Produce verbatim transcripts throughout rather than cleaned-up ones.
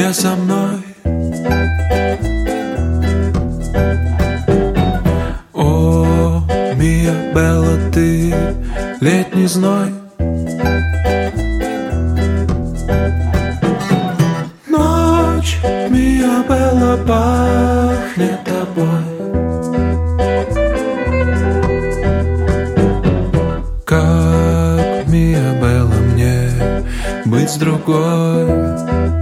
не со мной. О, Мия Белла, ты летний зной. Ночь, Мия Белла, пахнет тобой. Как, Мия Белла, мне быть с другой?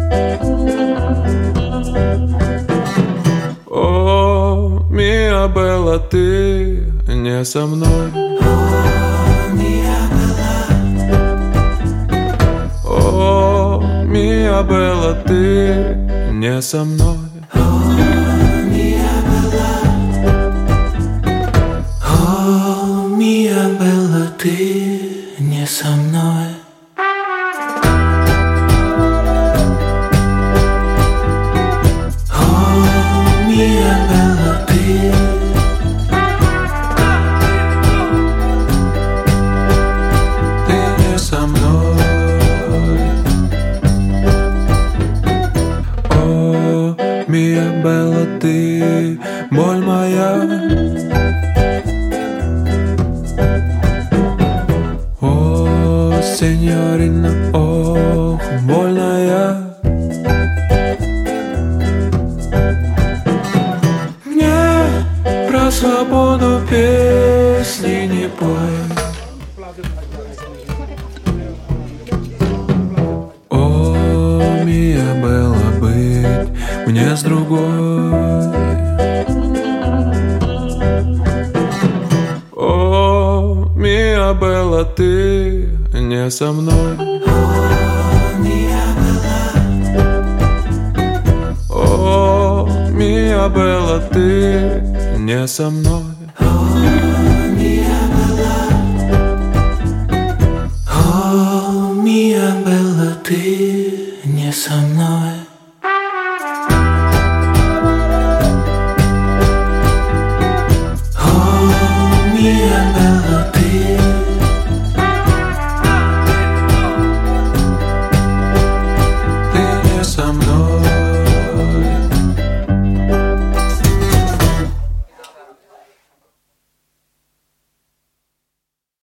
О, Мия Белла, ты не со мной. О, Мия Белла. О, Мия Белла, ты не со мной. О, Мия Белла. О, Мия Белла, ты не со мной. Мия Белла, ты Ты не со мной. О, Мия Белла, ты боль моя. О, сеньорина, ох, больная. Про свободу песни не пой. О, Мия Белла, быть мне с другой. О, Мия Белла, ты не со мной. О, Мия Белла. О, Мия Белла, ты не со мной.